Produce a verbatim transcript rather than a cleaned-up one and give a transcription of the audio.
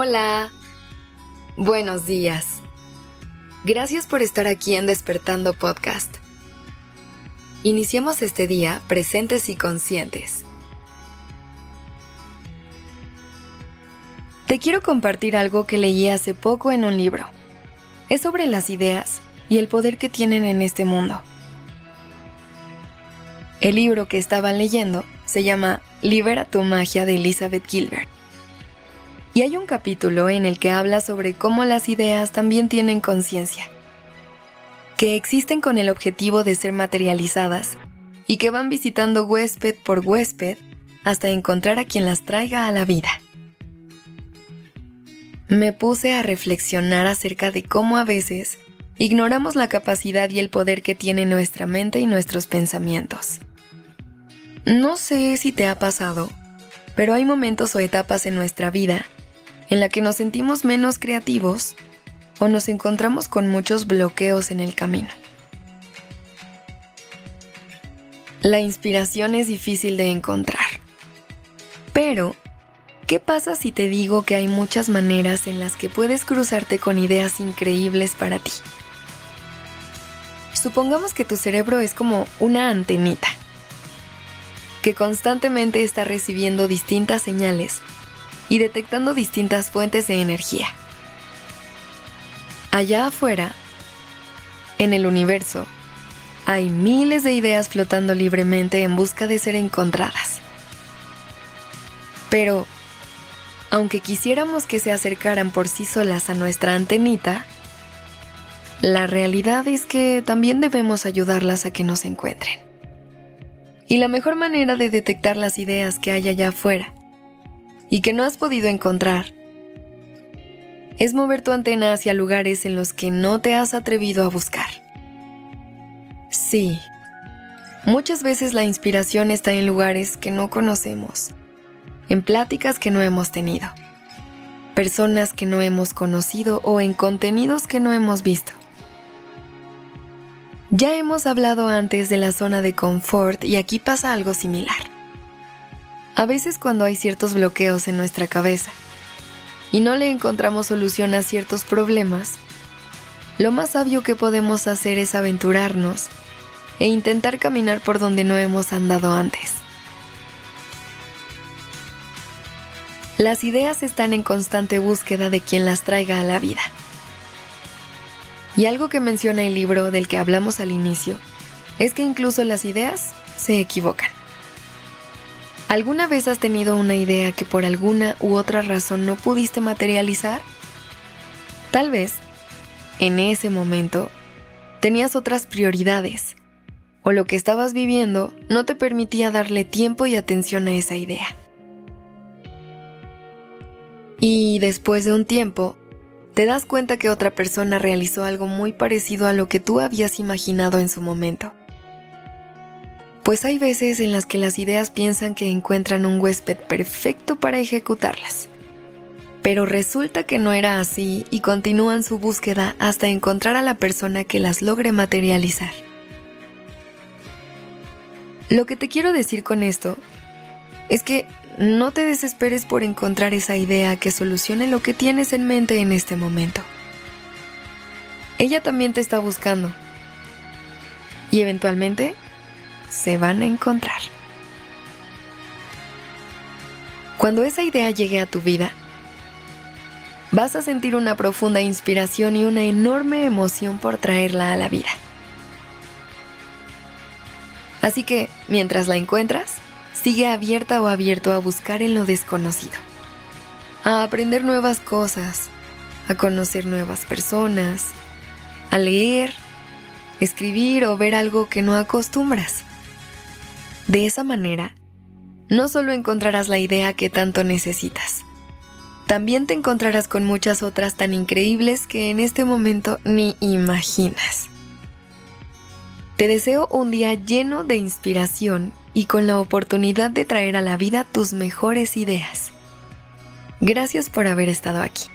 Hola, buenos días. Gracias por estar aquí en Despertando Podcast. Iniciemos este día presentes y conscientes. Te quiero compartir algo que leí hace poco en un libro. Es sobre las ideas y el poder que tienen en este mundo. El libro que estaban leyendo se llama Libera tu magia de Elizabeth Gilbert. Y hay un capítulo en el que habla sobre cómo las ideas también tienen conciencia, que existen con el objetivo de ser materializadas y que van visitando huésped por huésped hasta encontrar a quien las traiga a la vida. Me puse a reflexionar acerca de cómo a veces ignoramos la capacidad y el poder que tiene nuestra mente y nuestros pensamientos. No sé si te ha pasado, pero hay momentos o etapas en nuestra vida en la que nos sentimos menos creativos o nos encontramos con muchos bloqueos en el camino. La inspiración es difícil de encontrar. Pero, ¿qué pasa si te digo que hay muchas maneras en las que puedes cruzarte con ideas increíbles para ti? Supongamos que tu cerebro es como una antenita, que constantemente está recibiendo distintas señales y detectando distintas fuentes de energía. Allá afuera, en el universo, hay miles de ideas flotando libremente en busca de ser encontradas. Pero, aunque quisiéramos que se acercaran por sí solas a nuestra antenita, la realidad es que también debemos ayudarlas a que nos encuentren. Y la mejor manera de detectar las ideas que hay allá afuera y que no has podido encontrar es mover tu antena hacia lugares en los que no te has atrevido a buscar. Sí, muchas veces la inspiración está en lugares que no conocemos, en pláticas que no hemos tenido, personas que no hemos conocido o en contenidos que no hemos visto. Ya hemos hablado antes de la zona de confort y aquí pasa algo similar. A veces cuando hay ciertos bloqueos en nuestra cabeza y no le encontramos solución a ciertos problemas, lo más sabio que podemos hacer es aventurarnos e intentar caminar por donde no hemos andado antes. Las ideas están en constante búsqueda de quien las traiga a la vida. Y algo que menciona el libro del que hablamos al inicio es que incluso las ideas se equivocan. ¿Alguna vez has tenido una idea que por alguna u otra razón no pudiste materializar? Tal vez, en ese momento, tenías otras prioridades, o lo que estabas viviendo no te permitía darle tiempo y atención a esa idea. Y después de un tiempo, te das cuenta que otra persona realizó algo muy parecido a lo que tú habías imaginado en su momento. Pues hay veces en las que las ideas piensan que encuentran un huésped perfecto para ejecutarlas. Pero resulta que no era así y continúan su búsqueda hasta encontrar a la persona que las logre materializar. Lo que te quiero decir con esto es que no te desesperes por encontrar esa idea que solucione lo que tienes en mente en este momento. Ella también te está buscando. Y eventualmente se van a encontrar. Cuando esa idea llegue a tu vida, vas a sentir una profunda inspiración y una enorme emoción por traerla a la vida. Así que, mientras la encuentras, sigue abierta o abierto a buscar en lo desconocido, a aprender nuevas cosas, a conocer nuevas personas, a leer, escribir o ver algo que no acostumbras. De esa manera, no solo encontrarás la idea que tanto necesitas, también te encontrarás con muchas otras tan increíbles que en este momento ni imaginas. Te deseo un día lleno de inspiración y con la oportunidad de traer a la vida tus mejores ideas. Gracias por haber estado aquí.